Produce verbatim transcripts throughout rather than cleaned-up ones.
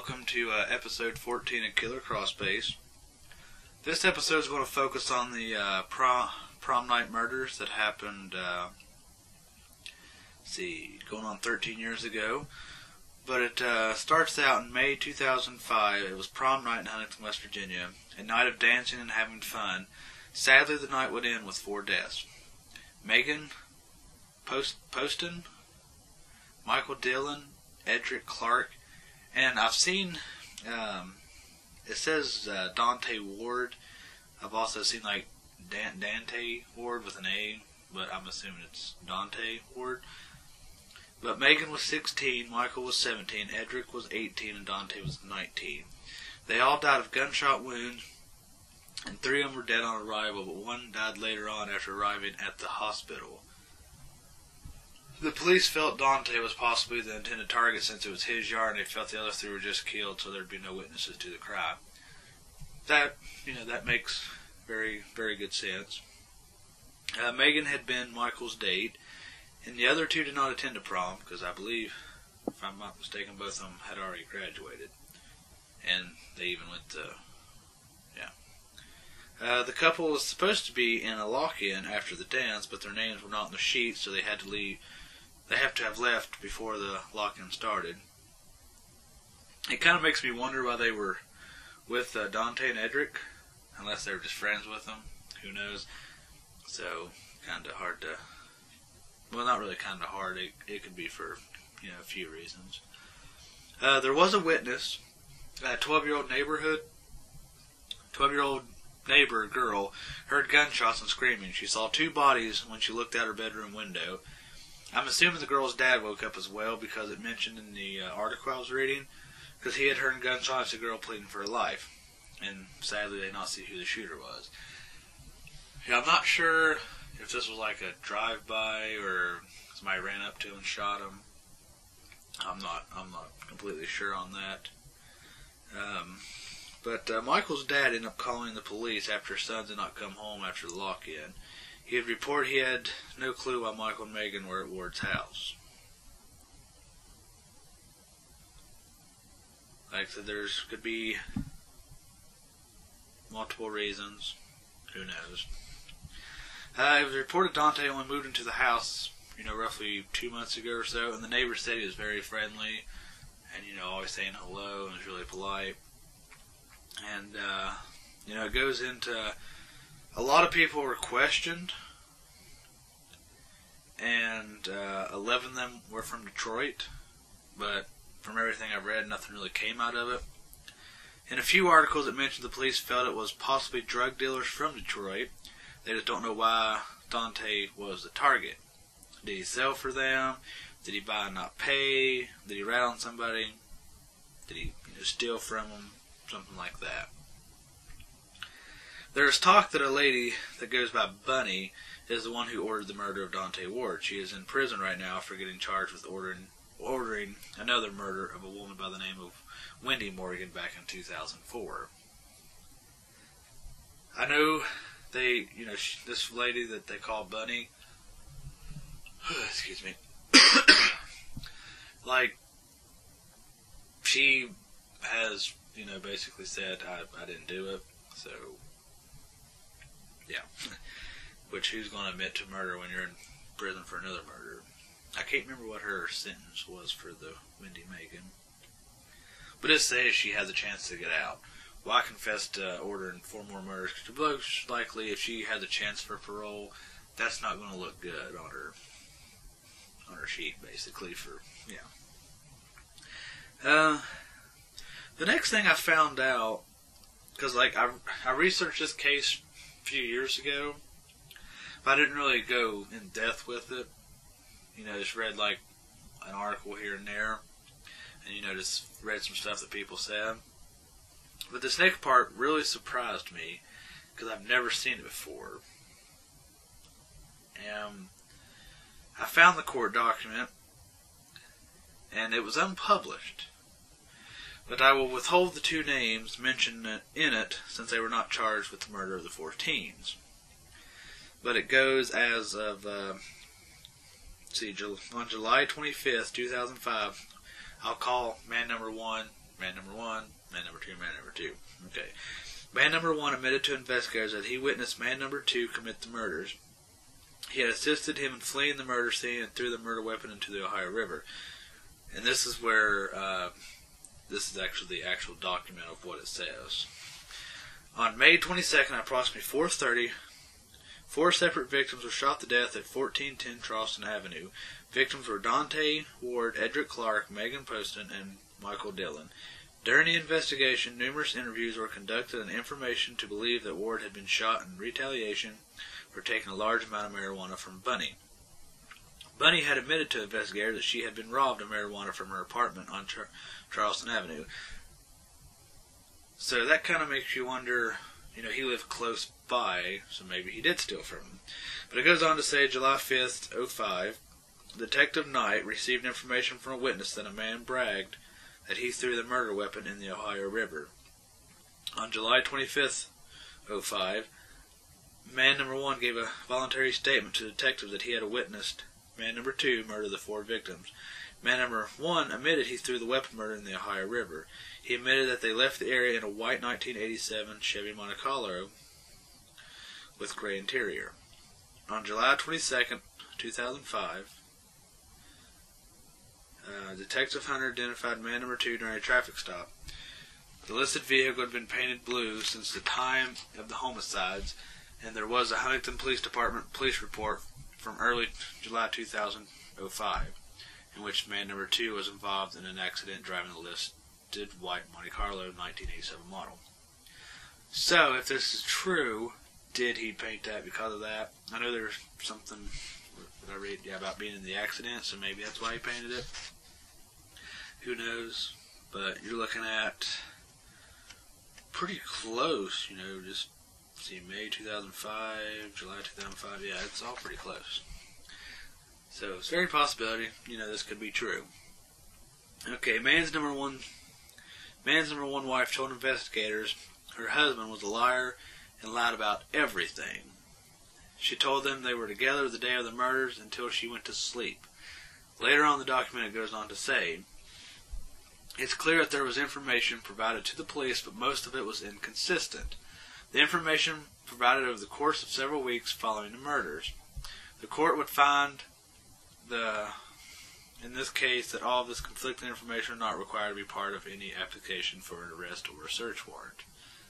welcome to uh, episode fourteen of Killer Crossbase. This episode is going to focus on the uh, prom, prom night murders that happened, uh, let's see, going on thirteen years ago. But it uh, starts out in May two thousand five. It was prom night in Huntington, West Virginia, a night of dancing and having fun. Sadly, the night would end with four deaths. Megan Post Poston, Michael Dillon, Edric Clark, and I've seen, um, it says uh, Dante Ward. I've also seen like Dan- Dante Ward with an A, but I'm assuming it's Dante Ward. But Megan was sixteen, Michael was seventeen, Edric was eighteen, and Dante was nineteen. They all died of gunshot wounds, and three of them were dead on arrival, but one died later on after arriving at the hospital. The police felt Dante was possibly the intended target since it was his yard, and they felt the other three were just killed, so there'd be no witnesses to the crime. That, you know, that makes very, very good sense. Uh, Megan had been Michael's date, and the other two did not attend the prom, because I believe, if I'm not mistaken, both of them had already graduated. And they even went to, yeah. Uh, the couple was supposed to be in a lock-in after the dance, but their names were not on the sheet, so they had to leave. They have to have left before the lock-in started. It kind of makes me wonder why they were with uh, Dante and Edric, unless they were just friends with them. Who knows? So, kind of hard to... Well, not really kind of hard. It, it could be for, you know, a few reasons. Uh, there was a witness, a twelve-year-old neighborhood, twelve-year-old neighbor girl heard gunshots and screaming. She saw two bodies when she looked out her bedroom window. I'm assuming the girl's dad woke up as well because it mentioned in the uh, article I was reading, because he had heard gunshots, a girl pleading for her life. And sadly, they did not see who the shooter was. Yeah, I'm not sure if this was like a drive-by or somebody ran up to him and shot him. I'm not. I'm not completely sure on that. Um, but uh, Michael's dad ended up calling the police after his son did not come home after the lock-in. He had reported he had no clue why Michael and Megan were at Ward's house. Like I said, there's could be multiple reasons. Who knows? Uh, it was reported Dante only moved into the house, you know, roughly two months ago or so, and the neighbors said he was very friendly, and, you know, always saying hello, and was really polite. And, uh, you know, it goes into, a lot of people were questioned, and uh, eleven of them were from Detroit, but from everything I've read, nothing really came out of it. In a few articles, it mentioned the police felt it was possibly drug dealers from Detroit. They just don't know why Dante was the target. Did he sell for them? Did he buy and not pay? Did he rat on somebody? Did he, you know, steal from them? Something like that. There is talk that a lady that goes by Bunny is the one who ordered the murder of Dante Ward. She is in prison right now for getting charged with ordering ordering another murder of a woman by the name of Wendy Morgan back in two thousand four. I know they, you know, she, this lady that they call Bunny, excuse me, like, she has, you know, basically said, I, I didn't do it, so, yeah. Which, who's going to admit to murder when you're in prison for another murder? I can't remember what her sentence was for the Wendy Megan. But it says she has a chance to get out. Well, I confessed to ordering four more murders. Most likely, if she has a chance for parole, that's not going to look good on her on her sheet, basically. For yeah. Uh, the next thing I found out, because like I I researched this case a few years ago, but I didn't really go in depth with it. You know, just read like an article here and there, and you know, just read some stuff that people said. But this next part really surprised me because I've never seen it before. And I found the court document, and it was unpublished. But I will withhold the two names mentioned in it since they were not charged with the murder of the four teens. But it goes as of, uh, let's see, on July twenty-fifth, two thousand five, I'll call man number one Man number one, man number two, man number two. Okay. Man number one admitted to investigators that he witnessed man number two commit the murders. He had assisted him in fleeing the murder scene and threw the murder weapon into the Ohio River. And this is where, uh, this is actually the actual document of what it says. On May twenty-second, at approximately four thirty, four separate victims were shot to death at fourteen ten Charleston Avenue. Victims were Dante Ward, Edric Clark, Megan Poston, and Michael Dillon. During the investigation, numerous interviews were conducted and information to believe that Ward had been shot in retaliation for taking a large amount of marijuana from Bunny. Bunny had admitted to investigators that she had been robbed of marijuana from her apartment on Char- Charleston Avenue. So that kind of makes you wonder, you know, he lived close by, so maybe he did steal from him. But it goes on to say, July fifth, oh five, Detective Knight received information from a witness that a man bragged that he threw the murder weapon in the Ohio River. On July twenty-fifth, oh five, man number one gave a voluntary statement to detectives that he had witnessed man number two murder the four victims. Man number one admitted he threw the weapon murder in the Ohio River. He admitted that they left the area in a white nineteen eighty-seven Chevy Monte Carlo with gray interior. On July twenty-second, two thousand five, Uh, Detective Hunter identified man number two during a traffic stop. The listed vehicle had been painted blue since the time of the homicides, and there was a Huntington Police Department police report from early July two thousand five, in which man number two was involved in an accident driving the listed white Monte Carlo nineteen eighty-seven model. So, if this is true, did he paint that because of that? I know there's something that I read yeah, about being in the accident, so maybe that's why he painted it. Who knows? But you're looking at pretty close, you know, just see May two thousand five, July two thousand five, yeah, it's all pretty close. So it's a very possibility, you know, this could be true. Okay, man's number one man's number one wife told investigators her husband was a liar and lied about everything. She told them they were together the day of the murders until she went to sleep. Later on in the document it goes on to say, it's clear that there was information provided to the police, but most of it was inconsistent. The information provided over the course of several weeks following the murders. The court would find, the, in this case, that all of this conflicting information are not required to be part of any application for an arrest or a search warrant.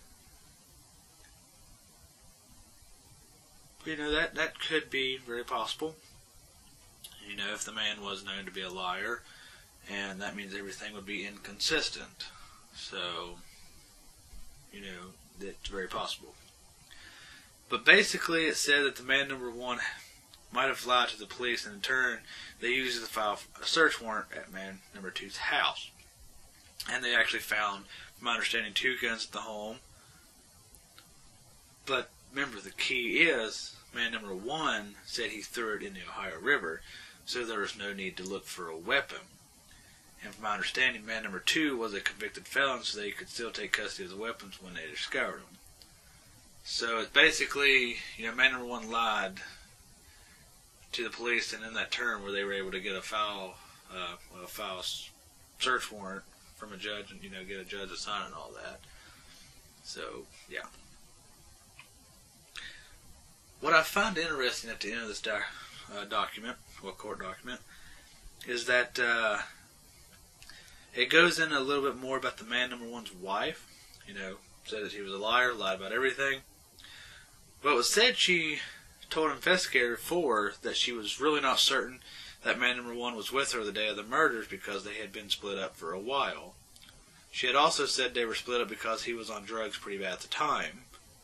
You know, that, that could be very possible. You know, if the man was known to be a liar, and that means everything would be inconsistent. So, you know, it's very possible. But basically it said that the man number one might have lied to the police, and in turn they used it to file a search warrant at man number two's house. And they actually found, from my understanding, two guns at the home. But remember, the key is, man number one said he threw it in the Ohio River, so there was no need to look for a weapon. And from my understanding, man number two was a convicted felon, so they could still take custody of the weapons when they discovered them. So it's basically, you know, man number one lied to the police, and in that term where they were able to get a foul, uh, well, a foul search warrant from a judge, and, you know, get a judge to sign and all that. So, yeah. What I find interesting at the end of this doc, uh, document, well, court document, is that uh, it goes in a little bit more about the man number one's wife. You know, said that he was a liar, lied about everything. But it was said she told investigator four that she was really not certain that man number one was with her the day of the murders because they had been split up for a while. She had also said they were split up because he was on drugs pretty bad at the time.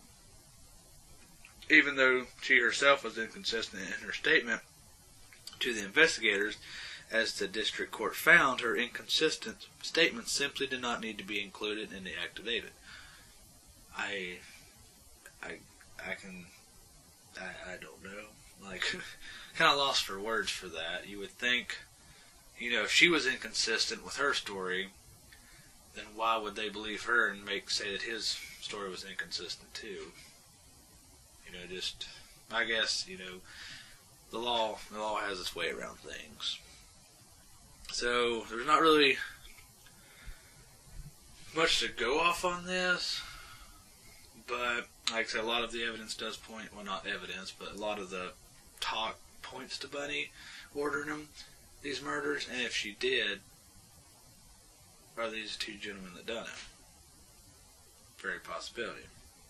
Even though she herself was inconsistent in her statement to the investigators, as the district court found, her inconsistent statements simply did not need to be included in the affidavit. I, I, I can, I, I don't know, like, kind of lost for words for that. You would think, you know, if she was inconsistent with her story, then why would they believe her and make say that his story was inconsistent too? You know, just, I guess, you know, the law, the law has its way around things. So, there's not really much to go off on this, but like I said, a lot of the evidence does point, well, not evidence, but a lot of the talk points to Bunny ordering them, these murders, and if she did, are these two gentlemen that done it? Very possibility.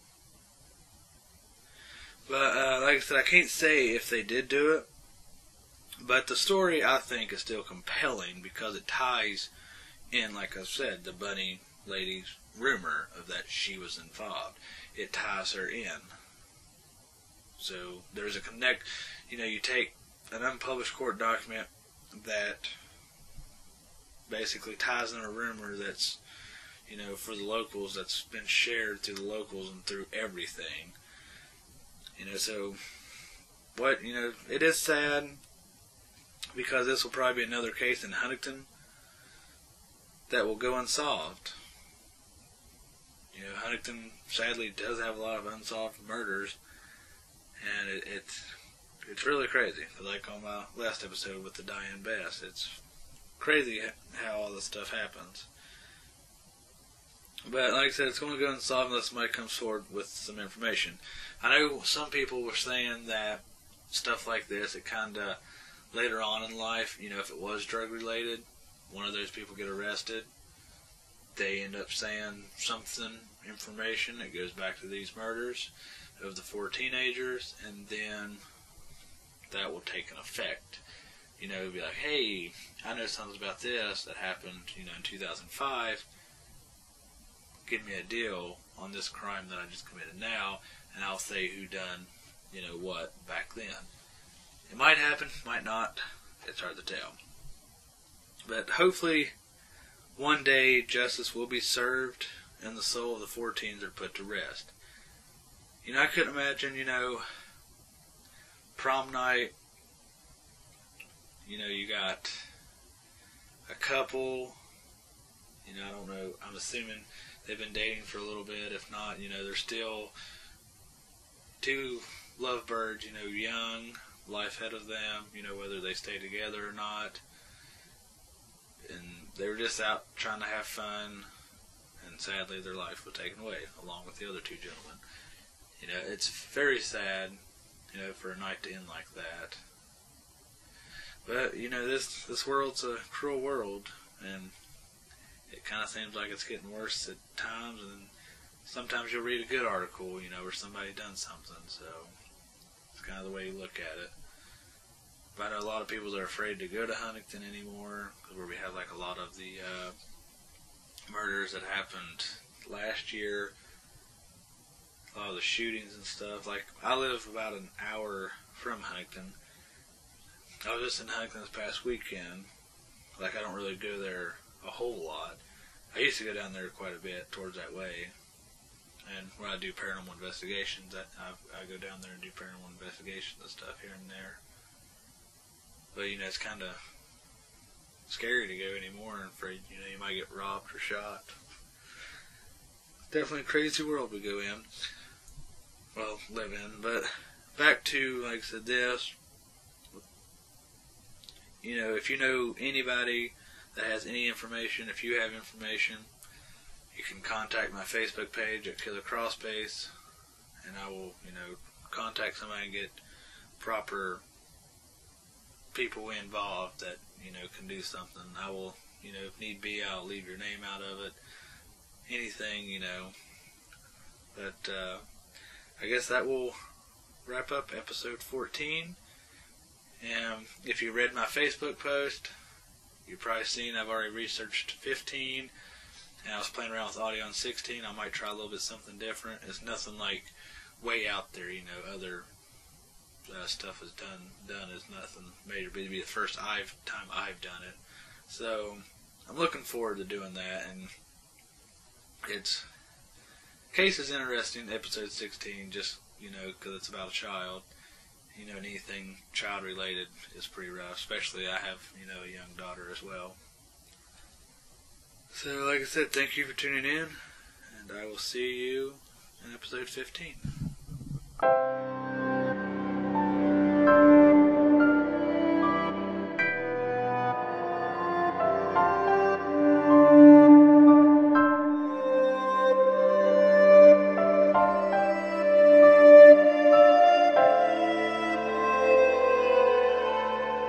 But, uh, like I said, I can't say if they did do it, but the story, I think, is still compelling because it ties in, like I said, the Bunny lady's rumor of that she was involved. It ties her in. So, there's a connect, you know, you take an unpublished court document that basically ties in a rumor that's, you know, for the locals, that's been shared through the locals and through everything. You know, so, what, you know, it is sad because this will probably be another case in Huntington that will go unsolved. You know, Huntington sadly does have a lot of unsolved murders, and it, it's it's really crazy. Like on my last episode with the Diane Bass, it's crazy how all this stuff happens. But like I said, it's going to go unsolved unless somebody comes forward with some information. I know some people were saying that stuff like this, it kind of later on in life, you know, if it was drug related, one of those people get arrested, they end up saying something, information that goes back to these murders of the four teenagers, and then that will take an effect. You know, be like, hey, I know something about this that happened, you know, in two thousand five. Give me a deal on this crime that I just committed now, and I'll say who done, you know, what back then. It might happen, might not. It's hard to tell. But hopefully, one day justice will be served, and the soul of the four teens are put to rest. You know, I couldn't imagine, you know, prom night. You know, you got a couple. You know, I don't know. I'm assuming they've been dating for a little bit. If not, you know, they're still two lovebirds, you know, young, life ahead of them, you know, whether they stay together or not. And they were just out trying to have fun, and sadly their life was taken away, along with the other two gentlemen. You know, it's very sad, you know, for a night to end like that. But, you know, this, this world's a cruel world, and it kind of seems like it's getting worse at times, and sometimes you'll read a good article, you know, where somebody done something, so it's kind of the way you look at it. But I know a lot of people that are afraid to go to Huntington anymore, where we have like a lot of the uh, murders that happened last year, a lot of the shootings and stuff. Like, I live about an hour from Huntington. I was just in Huntington this past weekend. Like, I don't really go there a whole lot. I used to go down there quite a bit towards that way. And when I do paranormal investigations, I, I, I go down there and do paranormal investigations and stuff here and there. But, you know, it's kind of scary to go anymore, and afraid, you know, you might get robbed or shot. Definitely a crazy world we go in. Well, live in. But back to, like I said, this. You know, if you know anybody that has any information, if you have information, you can contact my Facebook page at Killer Crossbase, and I will, you know, contact somebody and get proper people involved that, you know, can do something. I will, you know, if need be, I'll leave your name out of it. Anything, you know. But, uh, I guess that will wrap up episode fourteen. And if you read my Facebook post, you've probably seen I've already researched fifteen, and I was playing around with audio on sixteen. I might try a little bit something different. It's nothing like way out there, you know, other uh, stuff is done, done is nothing major, but it'd be the first I've, time I've done it. So, I'm looking forward to doing that, and it's, case is interesting, episode sixteen, just, you know, because it's about a child. You know, anything child-related is pretty rough, especially I have, you know, a young daughter as well. So, like I said, thank you for tuning in, and I will see you in episode fifteen.